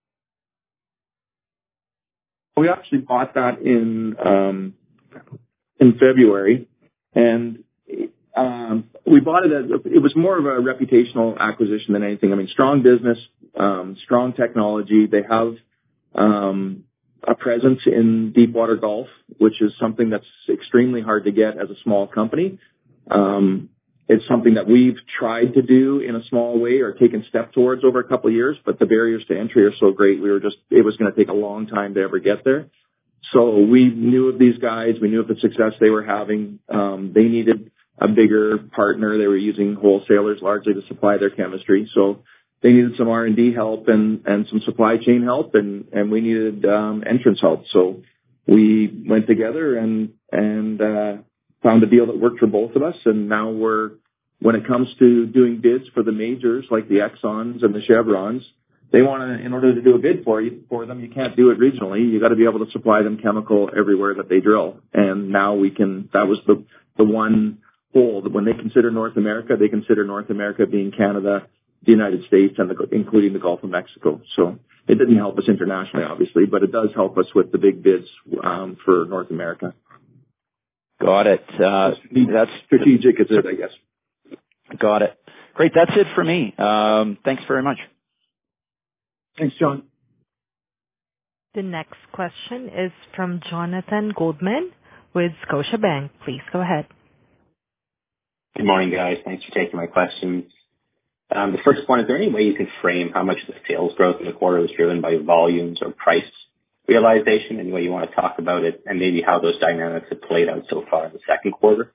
We actually bought that in um, in February, and um, we bought it as it was more of a reputational acquisition than anything. I mean, strong business, um, strong technology. They have um, a presence in deepwater Gulf, which is something that's extremely hard to get as a small company. Um, It's something that we've tried to do in a small way or taken steps towards over a couple of years, but the barriers to entry are so great. We were just, it was going to take a long time to ever get there. So we knew of these guys. We knew of the success they were having. Um, they needed a bigger partner. They were using wholesalers largely to supply their chemistry. So they needed some R and D help and, and some supply chain help, and, and we needed um, entrance help. So we went together and, and, uh, found a deal that worked for both of us, and now we're, when it comes to doing bids for the majors like the Exxons and the Chevrons, they want to, in order to do a bid for you, for them, you can't do it regionally. You got to be able to supply them chemical everywhere that they drill. And now we can, that was the, the one hole that when they consider North America, they consider North America being Canada, the United States, and the, including the Gulf of Mexico. So it didn't help us internationally, obviously, but it does help us with the big bids um, for North America. Got it. Uh, that's strategic, is it, I guess. Got it. Great. That's it for me. Um, thanks very much. Thanks, John. The next question is from Jonathan Goldman with Scotiabank. Please go ahead. Good morning, guys. Thanks for taking my questions. Um, the first one, is there any way you can frame how much of the sales growth in the quarter was driven by volumes or price realization? Any way you want to talk about it, and maybe how those dynamics have played out so far in the second quarter?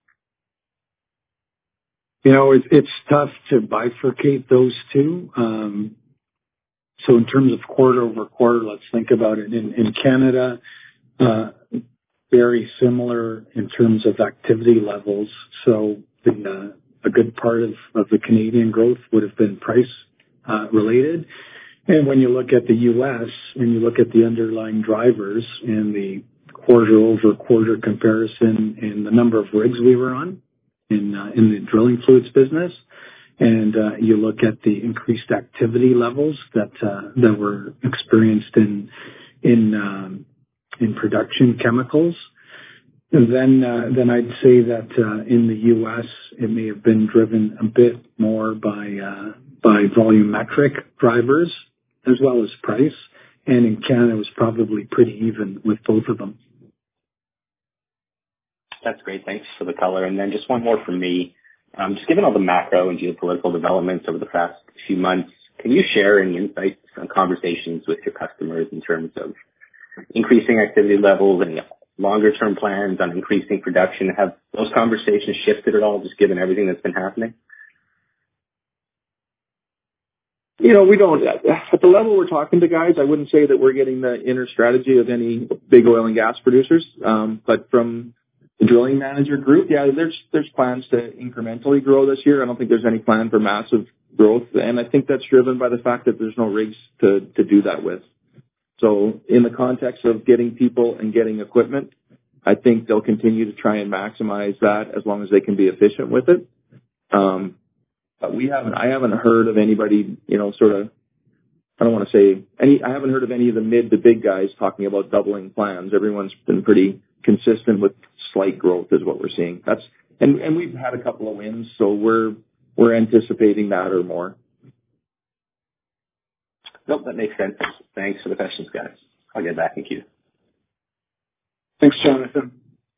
You know, it's, it's tough to bifurcate those two. Um, so in terms of quarter over quarter, let's think about it. In, in Canada, uh, very similar in terms of activity levels. So the, uh, a good part of, of the Canadian growth would have been price uh, related. And when you look at the U S, when you look at the underlying drivers and the quarter over quarter comparison in the number of rigs we were on in uh, in the drilling fluids business, and uh, you look at the increased activity levels that uh, that were experienced in in um, in production chemicals, then uh, then I'd say that uh, in the U S it may have been driven a bit more by uh, by volumetric drivers as well as price, and in Canada it was probably pretty even with both of them. That's great. Thanks for the color. And then just one more from me. Um, just given all the macro and geopolitical developments over the past few months, can you share any insights on conversations with your customers in terms of increasing activity levels and longer-term plans on increasing production? Have those conversations shifted at all, just given everything that's been happening? You know, we don't, at the level we're talking to guys, I wouldn't say that we're getting the inner strategy of any big oil and gas producers. Um, but from the drilling manager group, yeah, there's, there's plans to incrementally grow this year. I don't think there's any plan for massive growth. And I think that's driven by the fact that there's no rigs to, to do that with. So in the context of getting people and getting equipment, I think they'll continue to try and maximize that as long as they can be efficient with it. Um, But we haven't, I haven't heard of anybody, you know, sort of, I don't want to say any, I haven't heard of any of the mid to big guys talking about doubling plans. Everyone's been pretty consistent with slight growth is what we're seeing. That's, and, and we've had a couple of wins, so we're, we're anticipating that or more. Nope, that makes sense. Thanks for the questions, guys. I'll get back in queue. Thanks, Jonathan.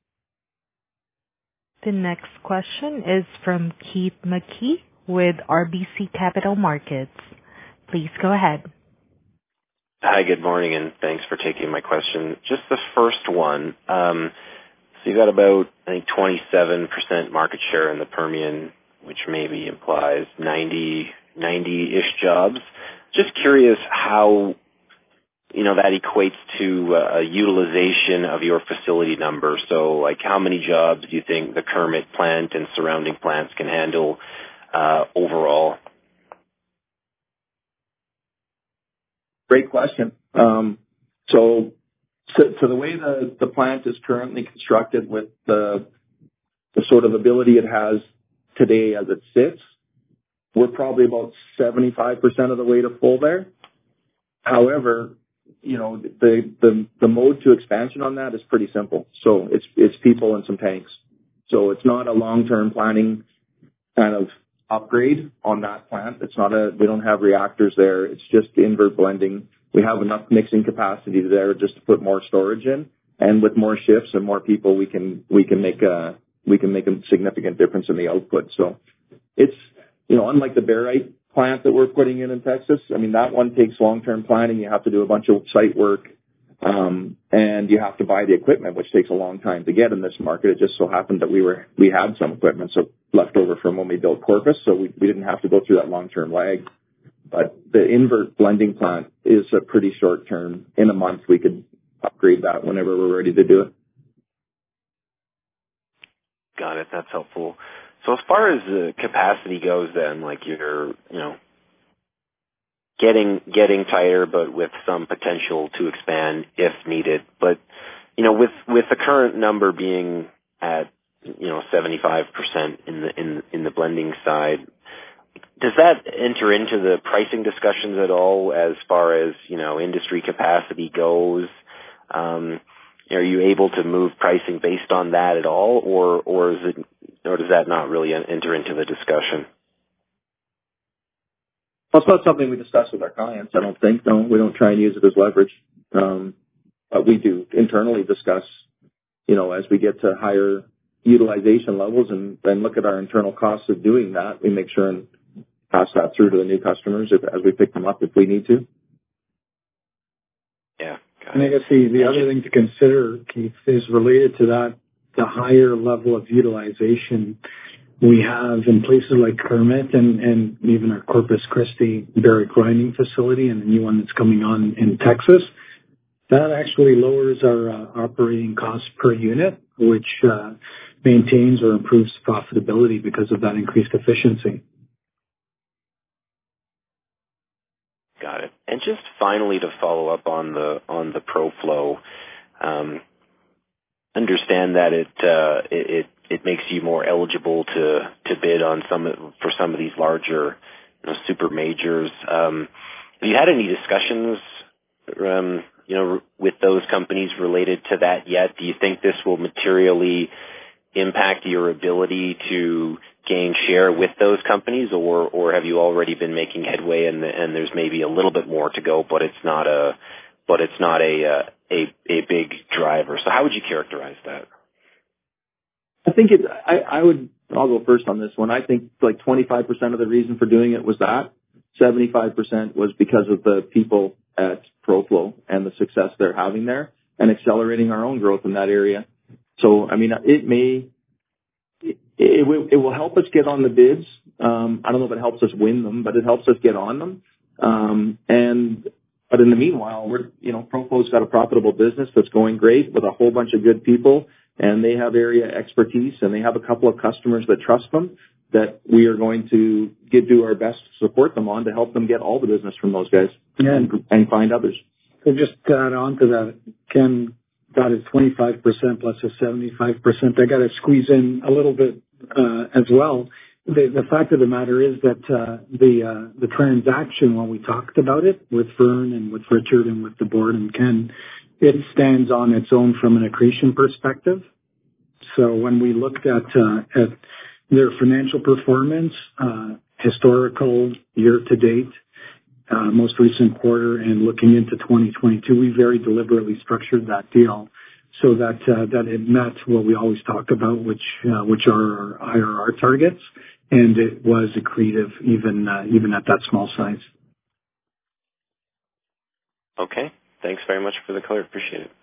The next question is from Keith McKee with R B C Capital Markets. Please go ahead. Hi, good morning, and thanks for taking my question. Just the first one. Um, so you got about, I think, twenty-seven percent market share in the Permian, which maybe implies ninety, ninety-ish jobs. Just curious how, you know, that equates to uh, a utilization of your facility number. So, like, how many jobs do you think the Kermit plant and surrounding plants can handle uh, overall? Great question. Um, so, so, so the way the, the plant is currently constructed with the, the sort of ability it has today as it sits, we're probably about seventy-five percent of the way to full there. However, you know, the, the, the mode to expansion on that is pretty simple. So it's, it's people and some tanks. So it's not a long-term planning kind of upgrade on that plant. It's not a, we don't have reactors there. It's just invert blending. We have enough mixing capacity there just to put more storage in. And with more shifts and more people, we can, we can make a, we can make a significant difference in the output. So it's, you know, unlike the barite plant that we're putting in in Texas, I mean, that one takes long-term planning. You have to do a bunch of site work, um, and you have to buy the equipment, which takes a long time to get in this market. It just so happened that we were, we had some equipment so left over from when we built Corpus, so we, we didn't have to go through that long-term lag. But the invert blending plant is a pretty short term. In a month, we could upgrade that whenever we're ready to do it. Got it. That's helpful. So as far as the capacity goes then, like you're, you know, getting, getting tighter, but with some potential to expand if needed. But, you know, with, with the current number being at, you know, seventy-five percent in the, in, in the blending side, does that enter into the pricing discussions at all as far as, you know, industry capacity goes? Um, are you able to move pricing based on that at all, or, or is it, or does that not really enter into the discussion? Well, it's not something we discuss with our clients, I don't think. No, we don't try and use it as leverage. Um, but we do internally discuss, you know, as we get to higher utilization levels and then look at our internal costs of doing that, we make sure and pass that through to the new customers if, as we pick them up if we need to. Yeah. And I guess the, the other thing to consider, Keith, is related to that, the higher level of utilization we have in places like Kermit and, and even our Corpus Christi barite grinding facility and the new one that's coming on in Texas. That actually lowers our uh, operating costs per unit, which uh, maintains or improves profitability because of that increased efficiency. Got it. And just finally to follow up on the on the ProFlow, um, understand that it, uh, it it makes you more eligible to to bid on some for some of these larger, you know, super majors. Um, have you had any discussions, um, you know, with those companies related to that yet? Do you think this will materially impact your ability to gain share with those companies, or or have you already been making headway and and there's maybe a little bit more to go, but it's not a but it's not a a a big driver? So how would you characterize that? I think it. I, I would. I'll go first on this one. I think like twenty-five percent of the reason for doing it was that. seventy-five percent was because of the people at ProFlow and the success they're having there and accelerating our own growth in that area. So, I mean, it may, it, it, will, it will help us get on the bids. Um, I don't know if it helps us win them, but it helps us get on them. Um, and, but in the meanwhile, we're, you know, ProFlow's got a profitable business that's going great with a whole bunch of good people, and they have area expertise, and they have a couple of customers that trust them that we are going to get, do our best to support them on to help them get all the business from those guys yeah. and, and find others. So just to add on to that, Ken got his twenty-five percent plus a seventy-five percent. I got to squeeze in a little bit uh, as well. The, the fact of the matter is that uh, the uh, the transaction, when we talked about it with Vern and with Richard and with the board and Ken, it stands on its own from an accretion perspective. So when we looked at uh, at their financial performance, uh, historical year to date, uh, most recent quarter, and looking into twenty twenty-two, we very deliberately structured that deal so that uh, that it met what we always talk about, which uh, which are our I R R targets, and it was accretive even uh, even at that small size. Okay, thanks very much for the color. Appreciate it.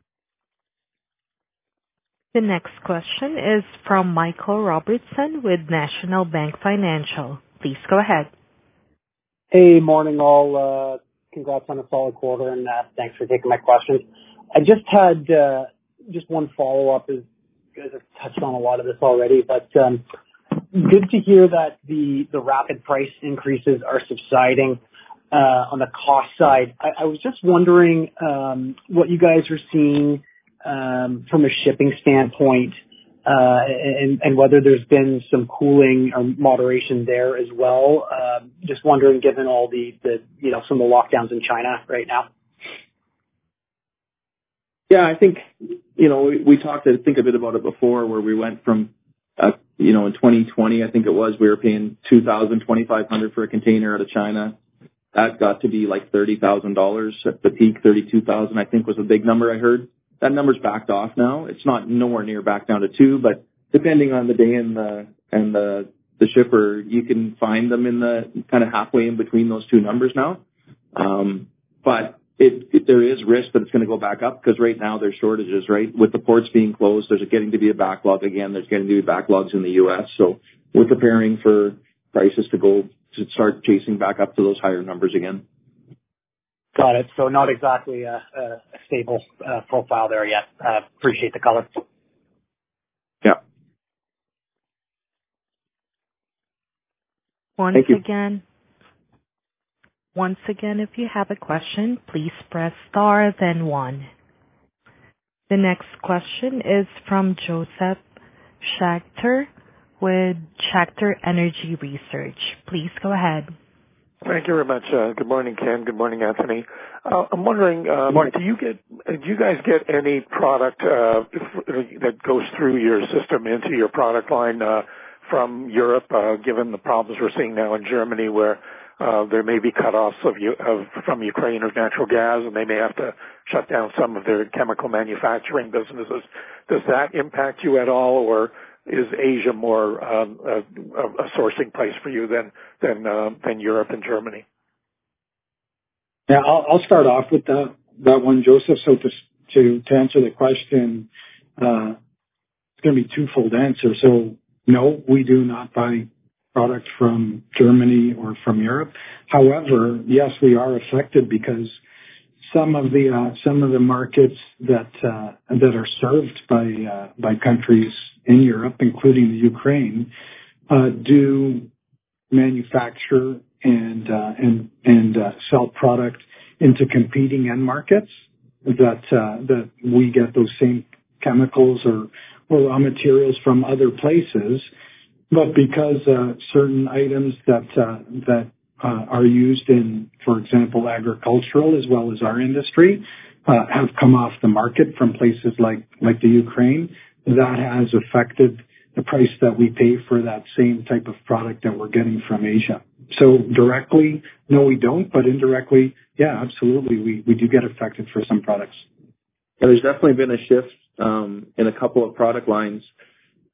The next question is from Michael Robertson with National Bank Financial. Please go ahead. Hey, morning all. Uh, congrats on a solid quarter, and uh, thanks for taking my questions. I just had uh, just one follow-up. As you guys have touched on a lot of this already, but um, good to hear that the, the rapid price increases are subsiding uh, on the cost side. I, I was just wondering um, what you guys are seeing Um, from a shipping standpoint, uh, and, and whether there's been some cooling or moderation there as well. Uh, just wondering, given all the, the, you know, some of the lockdowns in China right now. Yeah, I think, you know, we, we talked, I think, a bit about it before, where we went from, uh, you know, in twenty twenty, I think it was, we were paying two thousand dollars, twenty-five hundred dollars for a container out of China. That got to be like thirty thousand dollars at the peak. thirty-two thousand dollars, I think, was a big number I heard. That number's backed off now. It's not nowhere near back down to two, but depending on the day and the and the the shipper, you can find them in the kind of halfway in between those two numbers now. Um, but it, it there is risk that it's going to go back up because right now there's shortages. Right, with the ports being closed, there's getting to be a backlog again. There's getting to be backlogs in the U S. So we're preparing for prices to go to start chasing back up to those higher numbers again. Got it. So not exactly a, a stable uh, profile there yet. Uh, appreciate the color. Yeah. Once Thank you. again, once again, if you have a question, please press star then one. The next question is from Joseph Schachter with Schachter Energy Research. Please go ahead. Thank you very much. Uh, good morning, Ken. Good morning, Anthony. Uh, I'm wondering, um, do you get, do you guys get any product uh, that goes through your system into your product line uh, from Europe, uh, given the problems we're seeing now in Germany, where uh, there may be cutoffs of, of from Ukraine of natural gas, and they may have to shut down some of their chemical manufacturing businesses? Does that impact you at all, or is Asia more um, a, a sourcing place for you than than uh, than Europe and Germany? Yeah, I'll, I'll start off with that that one, Joseph. So to to, to answer the question, uh, it's going to be a twofold answer. So no, we do not buy product from Germany or from Europe. However, yes, we are affected because some of the uh, some of the markets that uh, that are served by uh, by countries in Europe, including the Ukraine, uh, do manufacture and uh, and and uh, sell product into competing end markets that uh, that we get those same chemicals or or raw materials from other places, but because uh, certain items that uh, that uh, are used in, for example, agricultural as well as our industry, uh, have come off the market from places like like the Ukraine. That has affected the price that we pay for that same type of product that we're getting from Asia. So directly, no, we don't, but indirectly, yeah, absolutely, we, we do get affected for some products. Yeah, there's definitely been a shift um, in a couple of product lines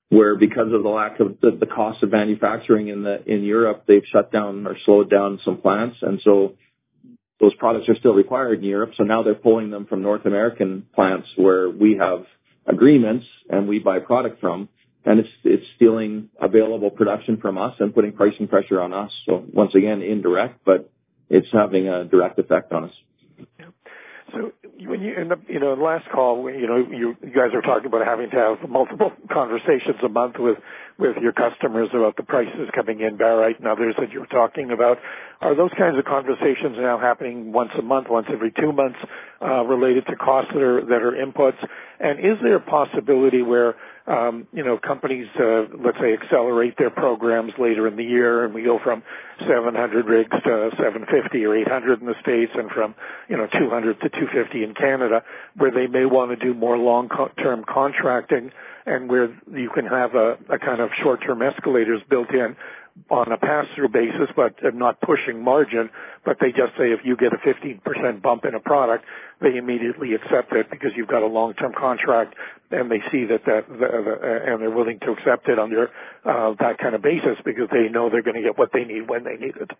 where because of the lack of the, the cost of manufacturing in the in Europe, they've shut down or slowed down some plants, and so those products are still required in Europe. So now they're pulling them from North American plants where we have agreements and we buy product from, and it's it's stealing available production from us and putting pricing pressure on us. So once again, indirect, but it's having a direct effect on us. Yeah. So when you in the you know last call, you know you, you guys are talking about having to have multiple conversations a month with with your customers about the prices coming in, barite and others that you were talking about. Are those kinds of conversations now happening once a month, once every two months, uh, related to costs that are that are inputs? And is there a possibility where um, you know companies, uh, let's say, accelerate their programs later in the year, and we go from seven hundred rigs to seven fifty or eight hundred in the States, and from you know two hundred to two fifty in Canada, where they may want to do more long-term contracting, and where you can have a, a kind of short-term escalators built in on a pass-through basis, but not pushing margin, but they just say if you get a fifteen percent bump in a product, they immediately accept it because you've got a long-term contract, and they see that that, the, the, and they're willing to accept it under uh, that kind of basis because they know they're going to get what they need when they need it.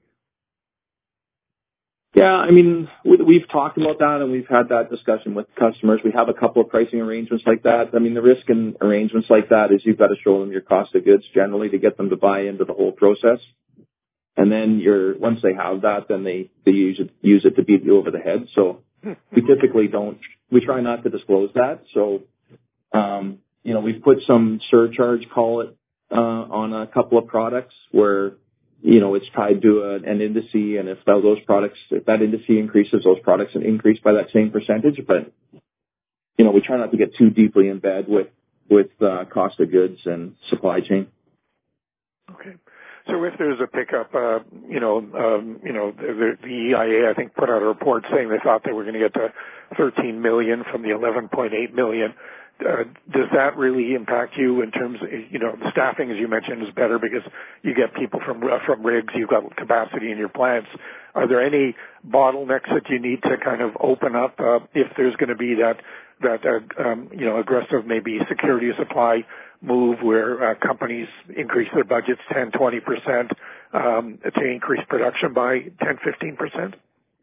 Yeah, I mean, we've talked about that, and we've had that discussion with customers. We have a couple of pricing arrangements like that. I mean, the risk in arrangements like that is you've got to show them your cost of goods generally to get them to buy into the whole process. And then you're once they have that, then they, they use it use it to beat you over the head. So we typically don't. We try not to disclose that. So, um, you know, we've put some surcharge, call it, uh, on a couple of products where, you know, it's tied to a, an indice, and if those products, if that indice increases, those products increase by that same percentage. But, you know, we try not to get too deeply in bed with, with, uh, cost of goods and supply chain. Okay. So if there's a pickup, uh, you know, um, you know, the, the E I A, I think, put out a report saying they thought they were going to get to thirteen million from the eleven point eight million. Uh, does that really impact you in terms of, you know, the staffing, as you mentioned, is better because you get people from uh, from rigs, you've got capacity in your plants. Are there any bottlenecks that you need to kind of open up uh, if there's going to be that, that uh, um, you know, aggressive maybe security of supply move where uh, companies increase their budgets ten, twenty percent um, to increase production by ten, fifteen percent?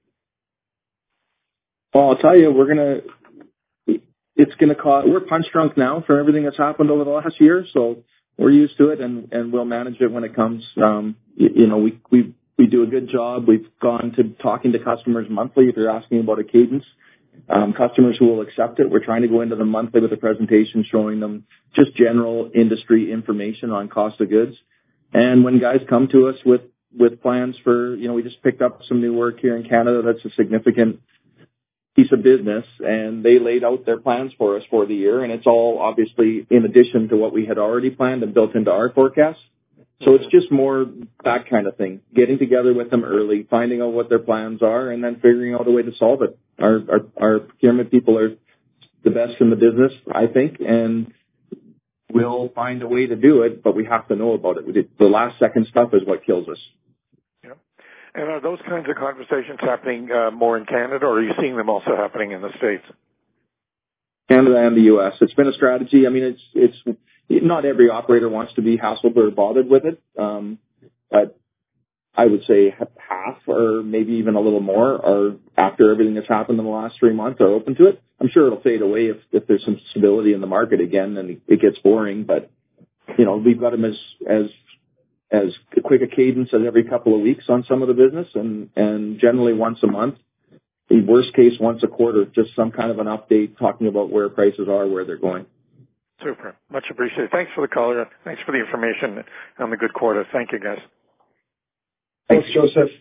Well, I'll tell you, we're going to, it's going to cost, we're punch drunk now for everything that's happened over the last year, so we're used to it, and, and we'll manage it when it comes. Um, you, you know, we, we, we do a good job. We've gone to talking to customers monthly if they're asking about a cadence. Um, customers who will accept it, we're trying to go into them monthly with a presentation showing them just general industry information on cost of goods. And when guys come to us with, with plans for, you know, we just picked up some new work here in Canada that's a significant piece of business, and they laid out their plans for us for the year, and it's all obviously in addition to what we had already planned and built into our forecast. So it's just more that kind of thing, getting together with them early, finding out what their plans are, and then figuring out a way to solve it. Our, our, our procurement people are the best in the business, I think, and we'll find a way to do it, but we have to know about it. The last second stuff is what kills us. Yeah. And are those kinds of conversations happening uh, more in Canada, or are you seeing them also happening in the States? Canada and the U S. It's been a strategy. I mean, it's it's not every operator wants to be hassled or bothered with it, um, but I would say half or maybe even a little more are, after everything that's happened in the last three months, are open to it. I'm sure it'll fade away if, if there's some stability in the market again and it gets boring, but, you know, we've got them as, as, as quick a cadence as every couple of weeks on some of the business, and, and generally once a month. The worst case, once a quarter, just some kind of an update talking about where prices are, where they're going. Super. Much appreciated. Thanks for the call. Thanks for the information on the good quarter. Thank you, guys. Thanks, Joseph.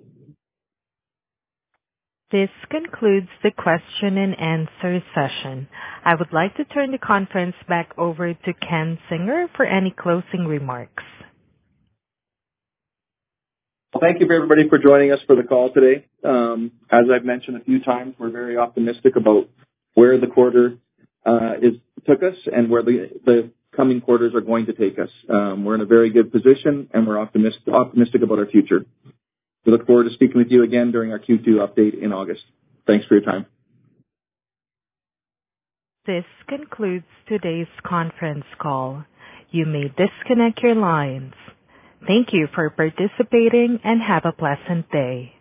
This concludes the question and answer session. I would like to turn the conference back over to Ken Zinger for any closing remarks. Well, thank you, everybody, for joining us for the call today. Um, as I've mentioned a few times, we're very optimistic about where the quarter uh, is took us and where the, the coming quarters are going to take us. Um, we're in a very good position, and we're optimistic, optimistic about our future. We look forward to speaking with you again during our Q two update in August. Thanks for your time. This concludes today's conference call. You may disconnect your lines. Thank you for participating and have a pleasant day.